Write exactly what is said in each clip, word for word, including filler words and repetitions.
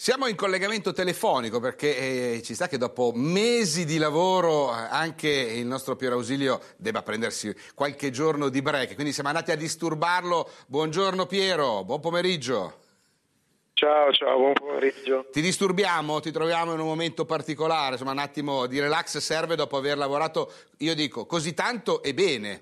Siamo in collegamento telefonico perché eh, ci sta che dopo mesi di lavoro anche il nostro Piero Ausilio debba prendersi qualche giorno di break, quindi siamo andati a disturbarlo. Buongiorno Piero, buon pomeriggio. Ciao, ciao, buon pomeriggio. Ti disturbiamo? Ti troviamo in un momento particolare, insomma un attimo di relax serve dopo aver lavorato, io dico, così tanto e bene.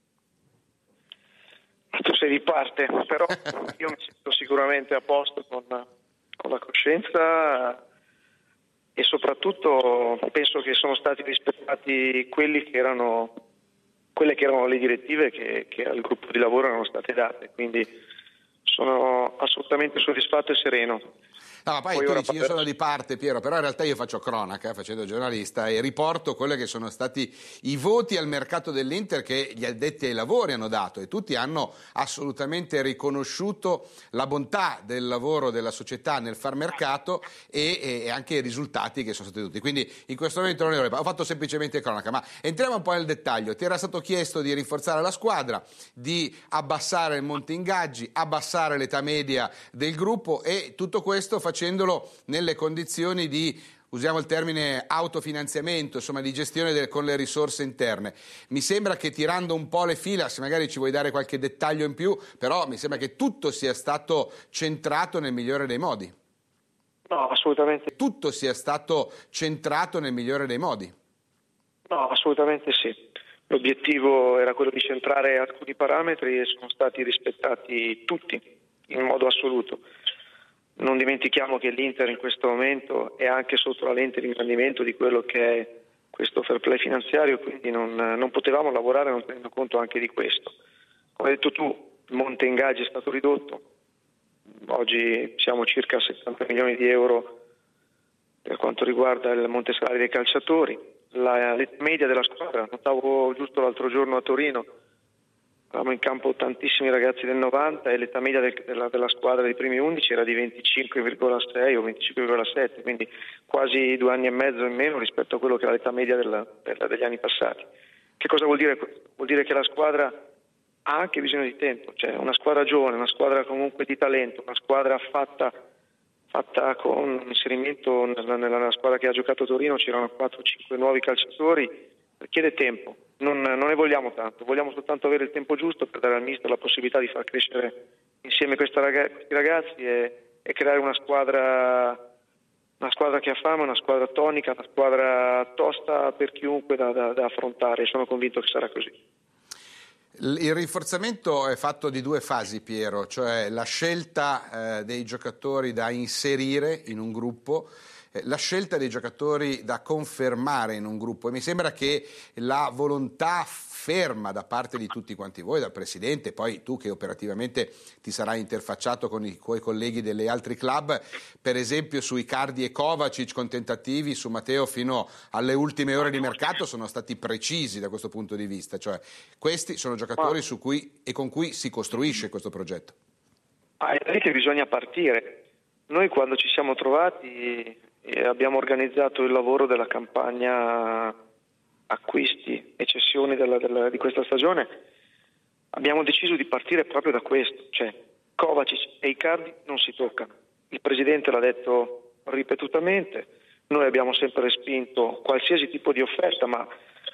Tu sei di parte, però io mi sento sicuramente a posto con, con la coscienza e soprattutto penso che sono stati rispettati quelli che erano, quelle che erano le direttive che, che al gruppo di lavoro erano state date, quindi sono assolutamente soddisfatto e sereno. No, ma poi, poi tu dici io sono di parte Piero, però in realtà io faccio cronaca, facendo giornalista e riporto quelli che sono stati i voti al mercato dell'Inter che gli addetti ai lavori hanno dato e tutti hanno assolutamente riconosciuto la bontà del lavoro della società nel far mercato e, e anche i risultati che sono stati tutti. Quindi in questo momento non ho fatto semplicemente cronaca, ma entriamo un po' nel dettaglio. Ti era stato chiesto di rinforzare la squadra, di abbassare il monte ingaggi, abbassare l'età media del gruppo e tutto questo facendo facendolo nelle condizioni di, usiamo il termine, autofinanziamento, insomma di gestione del, con le risorse interne. Mi sembra che tirando un po' le fila, se magari ci vuoi dare qualche dettaglio in più, però mi sembra che tutto sia stato centrato nel migliore dei modi. No, assolutamente. Tutto sia stato centrato nel migliore dei modi. No, assolutamente sì. L'obiettivo era quello di centrare alcuni parametri e sono stati rispettati tutti in modo assoluto. Non dimentichiamo che l'Inter in questo momento è anche sotto la lente di ingrandimento di quello che è questo fair play finanziario, quindi non, non potevamo lavorare non tenendo conto anche di questo. Come hai detto tu, il monte ingaggi è stato ridotto, oggi siamo circa a settanta milioni di euro per quanto riguarda il monte salari dei calciatori. La l'età media della squadra, notavo giusto l'altro giorno a Torino, avevamo in campo tantissimi ragazzi del novanta e l'età media del, della, della squadra dei primi undici era di venticinque virgola sei o venticinque virgola sette, quindi quasi due anni e mezzo in meno rispetto a quello che era l'età media della, della, degli anni passati. Che cosa vuol dire questo? Vuol dire che la squadra ha anche bisogno di tempo, cioè una squadra giovane, una squadra comunque di talento, una squadra fatta, fatta con inserimento nella, nella squadra che ha giocato a Torino, c'erano quattro cinque nuovi calciatori, richiede tempo. Non, non ne vogliamo tanto, vogliamo soltanto avere il tempo giusto per dare al mister la possibilità di far crescere insieme questi ragazzi e, e creare una squadra, una squadra che ha fame, una squadra tonica, una squadra tosta per chiunque da, da, da affrontare. Sono convinto che sarà così. Il rinforzamento è fatto di due fasi, Piero, cioè la scelta eh, dei giocatori da inserire in un gruppo, la scelta dei giocatori da confermare in un gruppo e mi sembra che la volontà ferma da parte di tutti quanti voi, dal Presidente, poi tu che operativamente ti sarai interfacciato con i tuoi colleghi degli altri club, per esempio su Icardi e Kovacic con tentativi su Matteo fino alle ultime ore di mercato sono stati precisi da questo punto di vista, cioè questi sono giocatori su cui e con cui si costruisce questo progetto. Ah, è lì che bisogna partire. Noi quando ci siamo trovati e abbiamo organizzato il lavoro della campagna acquisti e cessioni della, della, di questa stagione, abbiamo deciso di partire proprio da questo, cioè Kovacic e Icardi non si toccano. Il Presidente l'ha detto ripetutamente, noi abbiamo sempre respinto qualsiasi tipo di offerta, ma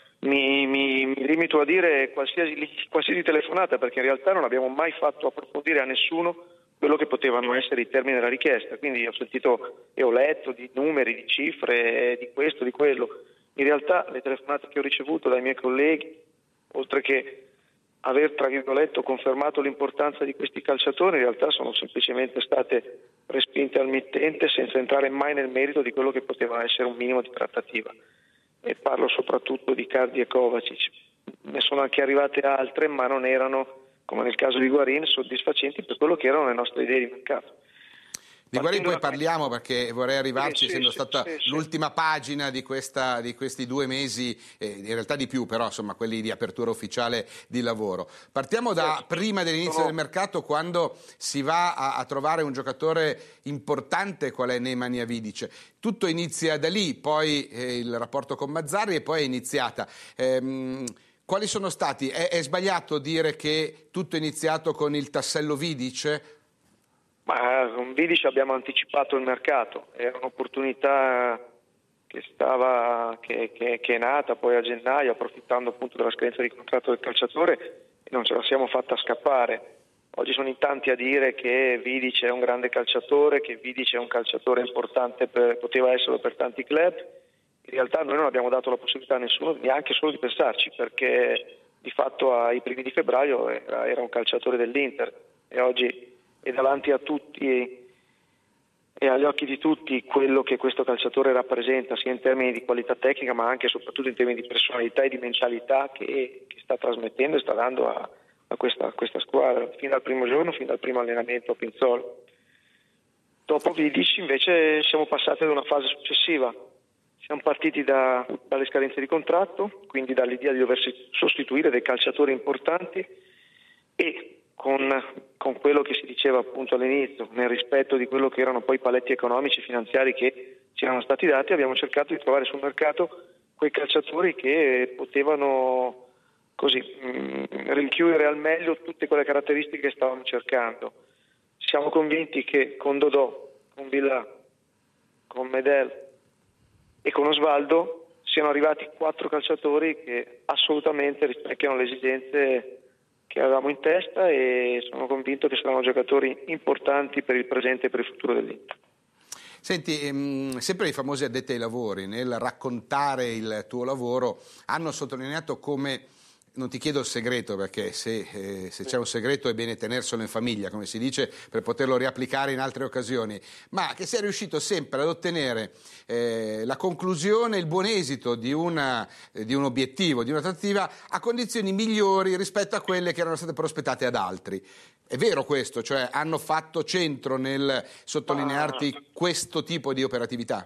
mi, mi, mi limito a dire qualsiasi, qualsiasi telefonata, perché in realtà non abbiamo mai fatto approfondire a nessuno quello che potevano essere i termini della richiesta, quindi ho sentito e ho letto di numeri, di cifre, di questo, di quello. In realtà le telefonate che ho ricevuto dai miei colleghi, oltre che aver tra virgolette confermato l'importanza di questi calciatori, in realtà sono semplicemente state respinte al mittente senza entrare mai nel merito di quello che poteva essere un minimo di trattativa. E parlo soprattutto di Icardi e Kovacic. Ne sono anche arrivate altre, ma non erano, come nel caso di Higuaín, soddisfacenti per quello che erano le nostre idee di mercato. Di Higuaín poi parliamo perché vorrei arrivarci, sì, essendo sì, stata sì, sì. l'ultima pagina di, questa, di questi due mesi, eh, in realtà di più però, insomma, quelli di apertura ufficiale di lavoro. Partiamo da Certo. prima dell'inizio no. del mercato, quando si va a, a trovare un giocatore importante qual è Nemanja Vidic. Tutto inizia da lì, poi eh, il rapporto con Mazzarri e poi è iniziata. Ehm, Quali sono stati? È, è sbagliato dire che tutto è iniziato con il tassello Vidic? Ma con Vidic abbiamo anticipato il mercato, era un'opportunità che, stava, che, che, che è nata poi a gennaio, approfittando appunto della scadenza di contratto del calciatore, e non ce la siamo fatta scappare. Oggi sono in tanti a dire che Vidic è un grande calciatore, che Vidic è un calciatore importante, per, poteva esserlo per tanti club. In realtà noi non abbiamo dato la possibilità a nessuno neanche solo di pensarci, perché di fatto ai primi di febbraio era, era un calciatore dell'Inter e oggi è davanti a tutti e agli occhi di tutti quello che questo calciatore rappresenta, sia in termini di qualità tecnica ma anche e soprattutto in termini di personalità e di mentalità che, che sta trasmettendo e sta dando a, a, questa, a questa squadra, fin dal primo giorno, fin dal primo allenamento a Pinzolo. Dopo Vidic invece siamo passati ad una fase successiva. Siamo partiti da, dalle scadenze di contratto, quindi dall'idea di doversi sostituire dei calciatori importanti e con, con quello che si diceva appunto all'inizio, nel rispetto di quello che erano poi i paletti economici e finanziari che ci erano stati dati, abbiamo cercato di trovare sul mercato quei calciatori che potevano così mh, rinchiudere al meglio tutte quelle caratteristiche che stavamo cercando. Siamo convinti che con Dodò, con Villà, con Medel e con Osvaldo siano arrivati quattro calciatori che assolutamente rispecchiano le esigenze che avevamo in testa e sono convinto che saranno giocatori importanti per il presente e per il futuro dell'Inter. Senti, ehm, sempre i famosi addetti ai lavori, nel raccontare il tuo lavoro, hanno sottolineato come, non ti chiedo il segreto perché se, eh, se c'è un segreto è bene tenerselo in famiglia, come si dice, per poterlo riapplicare in altre occasioni, ma che sei riuscito sempre ad ottenere eh, la conclusione, il buon esito di, una, eh, di un obiettivo, di una trattativa a condizioni migliori rispetto a quelle che erano state prospettate ad altri. È vero questo? Cioè hanno fatto centro nel sottolinearti questo tipo di operatività?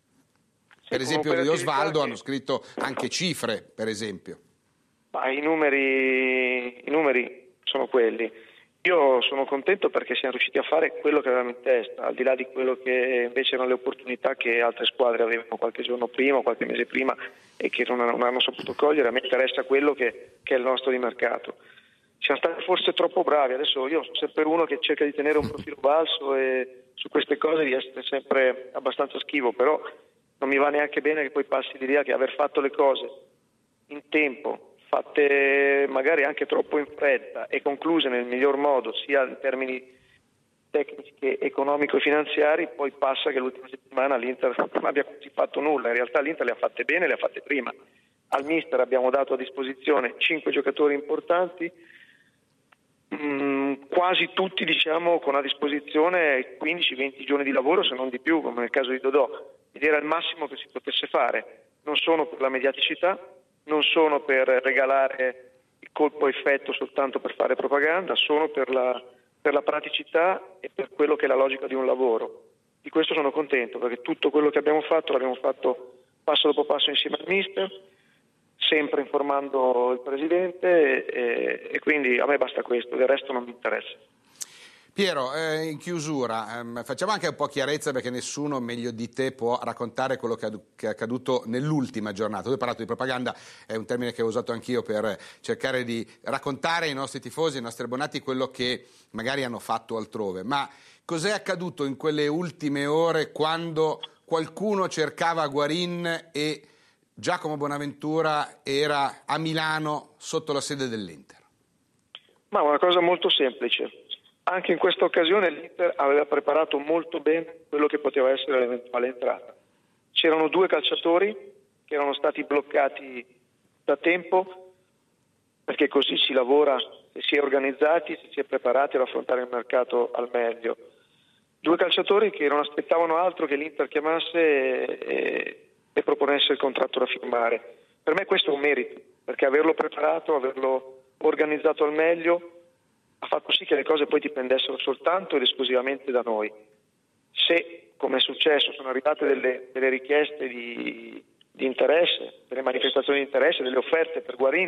Sì, per esempio di Osvaldo che... hanno scritto anche cifre, per esempio. Ma i numeri, i numeri sono quelli. Io sono contento perché siamo riusciti a fare quello che avevamo in testa, al di là di quello che invece erano le opportunità che altre squadre avevano qualche giorno prima o qualche mese prima e che non hanno, non hanno saputo cogliere. A me interessa quello che, che è il nostro di mercato. Siamo stati forse troppo bravi, adesso io sono sempre uno che cerca di tenere un profilo basso e su queste cose di essere sempre abbastanza schivo, però non mi va neanche bene che poi passi l'idea che aver fatto le cose in tempo, fatte magari anche troppo in fretta e concluse nel miglior modo sia in termini tecnici che economico e finanziari, poi passa che l'ultima settimana l'Inter non abbia quasi fatto nulla. In realtà l'Inter le ha fatte bene, le ha fatte prima. Al mister abbiamo dato a disposizione cinque giocatori importanti, mh, quasi tutti diciamo con a disposizione quindici venti giorni di lavoro, se non di più, come nel caso di Dodò, ed era il massimo che si potesse fare. Non sono per la mediaticità, non sono per regalare il colpo a effetto soltanto per fare propaganda, sono per la, per la praticità e per quello che è la logica di un lavoro. Di questo sono contento, perché tutto quello che abbiamo fatto l'abbiamo fatto passo dopo passo insieme al mister, sempre informando il presidente e, e quindi a me basta questo, del resto non mi interessa. Piero, eh, in chiusura, ehm, facciamo anche un po' chiarezza perché nessuno meglio di te può raccontare quello che, che è accaduto nell'ultima giornata. Tu hai parlato di propaganda, è un termine che ho usato anch'io per cercare di raccontare ai nostri tifosi, ai nostri abbonati quello che magari hanno fatto altrove. Ma cos'è accaduto in quelle ultime ore quando qualcuno cercava Guarin e Giacomo Bonaventura era a Milano sotto la sede dell'Inter? Ma una cosa molto semplice. Anche in questa occasione l'Inter aveva preparato molto bene quello che poteva essere l'eventuale entrata. C'erano due calciatori che erano stati bloccati da tempo, perché così si lavora, se si è organizzati, se si è preparati ad affrontare il mercato al meglio. Due calciatori che non aspettavano altro che l'Inter chiamasse e, e proponesse il contratto da firmare. Per me questo è un merito, perché averlo preparato, averlo organizzato al meglio ha fatto sì che le cose poi dipendessero soltanto ed esclusivamente da noi. Se, come è successo, sono arrivate delle, delle richieste di, di interesse, delle manifestazioni di interesse, delle offerte per Guarin,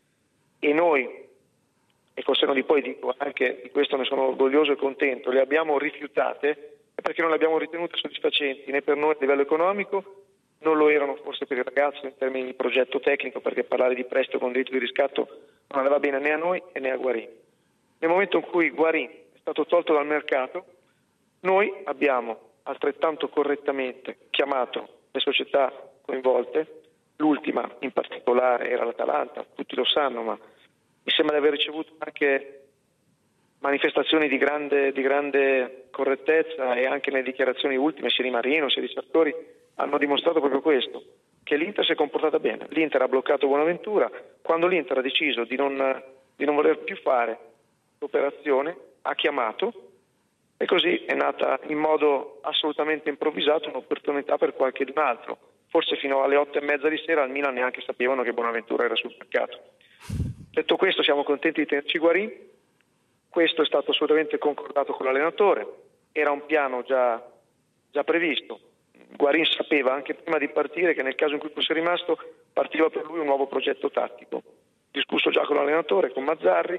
e noi, e col senno di poi dico anche di questo ne sono orgoglioso e contento, le abbiamo rifiutate, è perché non le abbiamo ritenute soddisfacenti né per noi a livello economico, non lo erano forse per il ragazzo in termini di progetto tecnico, perché parlare di prestito con diritto di riscatto non andava bene né a noi né a Guarin. Nel momento in cui Guarin è stato tolto dal mercato, Noi abbiamo altrettanto correttamente chiamato le società coinvolte, l'ultima in particolare era l'Atalanta, tutti lo sanno, ma mi sembra di aver ricevuto anche manifestazioni di grande, di grande correttezza, e anche nelle dichiarazioni ultime sia di Marino sia di Sartori hanno dimostrato proprio questo, che l'Inter si è comportata bene. L'Inter ha bloccato Bonaventura, quando l'Inter ha deciso di non, di non voler più fare l'operazione ha chiamato, e così è nata in modo assolutamente improvvisato un'opportunità per qualche d'un altro. Forse fino alle otto e mezza di sera al Milan neanche sapevano che Bonaventura era sul mercato. Detto questo, siamo contenti di tenerci Guarin. Questo è stato assolutamente concordato con l'allenatore, era un piano già, già previsto. Guarin sapeva anche prima di partire che nel caso in cui fosse rimasto partiva per lui un nuovo progetto tattico. Discusso già con l'allenatore, con Mazzarri.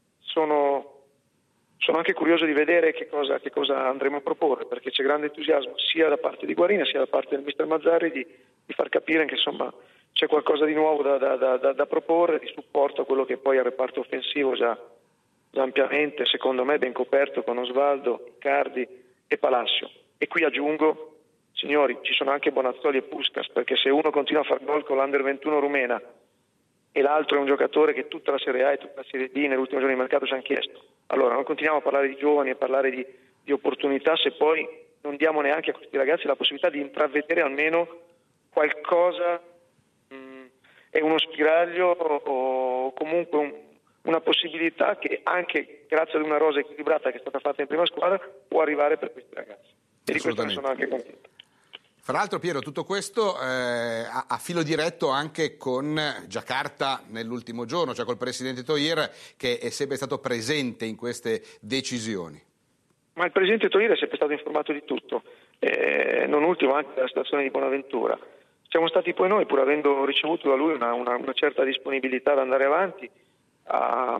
Sono Sono anche curioso di vedere che cosa, che cosa andremo a proporre, perché c'è grande entusiasmo sia da parte di Guarin sia da parte del mister Mazzarri di, di far capire che insomma c'è qualcosa di nuovo da, da, da, da proporre, di supporto a quello che poi è il reparto offensivo già, già ampiamente, secondo me, ben coperto con Osvaldo, Icardi e Palacio. E qui aggiungo, signori, ci sono anche Bonazzoli e Puskas, perché se uno continua a far gol con l'Under ventuno rumena e l'altro è un giocatore che tutta la Serie A e tutta la Serie B nell'ultimo giorno di mercato ci hanno chiesto. Allora, non continuiamo a parlare di giovani, a parlare di, di opportunità, se poi non diamo neanche a questi ragazzi la possibilità di intravedere almeno qualcosa, mh, è uno spiraglio o comunque un, una possibilità che anche grazie ad una rosa equilibrata che è stata fatta in prima squadra può arrivare per questi ragazzi. E di questo ne sono anche contento. Fra l'altro, Piero, tutto questo eh, a, a filo diretto anche con Giacarta nell'ultimo giorno, cioè col presidente Toir, che è sempre stato presente in queste decisioni. Ma il presidente Toir è sempre stato informato di tutto, eh, non ultimo anche della situazione di Bonaventura. Siamo stati poi noi, pur avendo ricevuto da lui una, una, una certa disponibilità ad andare avanti, a,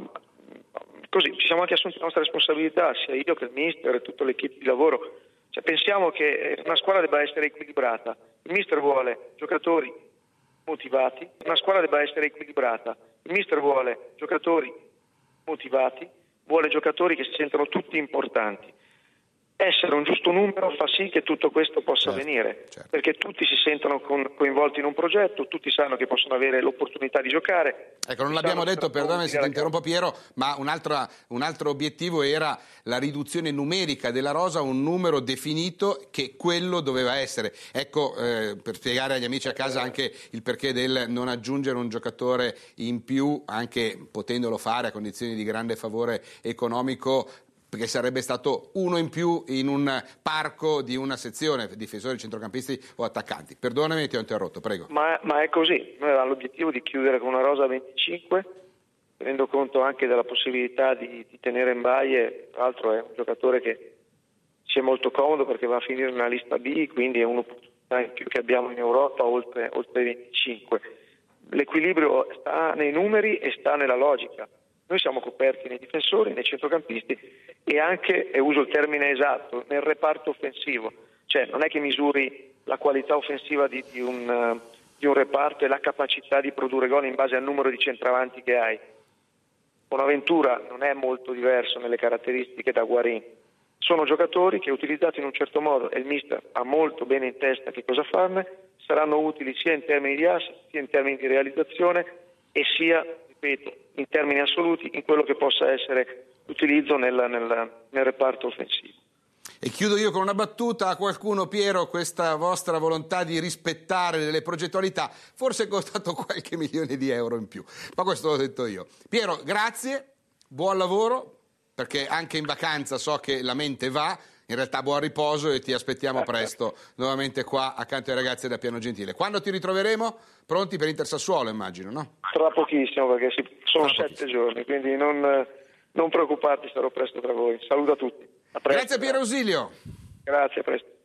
così ci siamo anche assunti la nostra responsabilità, sia io che il mister e tutta l'equipe di lavoro. Cioè, pensiamo che una squadra debba essere equilibrata. Il mister vuole giocatori motivati, una squadra debba essere equilibrata. Il mister vuole giocatori motivati, vuole giocatori che si sentono tutti importanti. Essere un giusto numero fa sì che tutto questo possa certo, avvenire, certo. Perché tutti si sentono con, coinvolti in un progetto, tutti sanno che possono avere l'opportunità di giocare. Ecco, non l'abbiamo detto, perdonami se ti interrompo Piero, ma un altro, un altro obiettivo era la riduzione numerica della rosa, un numero definito che quello doveva essere. Ecco, eh, per spiegare agli amici a casa anche il perché del non aggiungere un giocatore in più, anche potendolo fare a condizioni di grande favore economico, perché sarebbe stato uno in più in un parco di una sezione, difensori, centrocampisti o attaccanti. Perdonami, ti ho interrotto, prego. Ma, ma è così, noi avevamo l'obiettivo di chiudere con una rosa venticinque, tenendo conto anche della possibilità di, di tenere Mbaye, tra l'altro è un giocatore che ci è molto comodo perché va a finire nella lista B, quindi è un'opportunità in più che abbiamo in Europa oltre, oltre i venticinque. L'equilibrio sta nei numeri e sta nella logica. Noi siamo coperti nei difensori, nei centrocampisti e anche, e uso il termine esatto, nel reparto offensivo. Cioè non è che misuri la qualità offensiva di, di, un, uh, di un reparto e la capacità di produrre gol in base al numero di centravanti che hai. Bonaventura non è molto diverso nelle caratteristiche da Guarin. Sono giocatori che utilizzati in un certo modo, e il mister ha molto bene in testa che cosa farne, saranno utili sia in termini di asset, sia in termini di realizzazione e sia, ripeto, in termini assoluti in quello che possa essere l'utilizzo nel, nel, nel reparto offensivo. E chiudo io con una battuta a qualcuno, Piero, questa vostra volontà di rispettare delle progettualità forse è costato qualche milione di euro in più, ma questo l'ho detto io. Piero, grazie, buon lavoro, perché anche in vacanza so che la mente va, in realtà buon riposo e ti aspettiamo presto nuovamente qua accanto ai ragazzi da Piano Gentile. Quando ti ritroveremo? Pronti per Inter Sassuolo, immagino, no? Tra pochissimo, perché sono Tra sette pochissimo. giorni, quindi non, non preoccuparti, sarò presto tra voi. Saluto a tutti. A presto. Grazie Piero Ausilio. Grazie, a presto.